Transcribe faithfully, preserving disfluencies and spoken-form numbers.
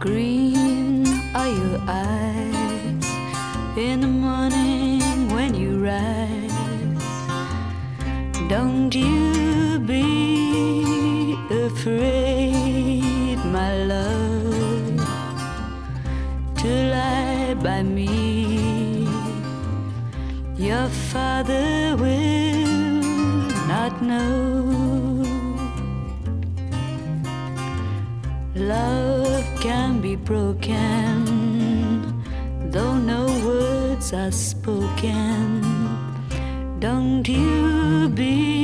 Green are your eyes in the morning when you rise. Don't you be afraid, my love, to lie by me. Your father will not know. Love can be broken, though no words are spoken. Don't you be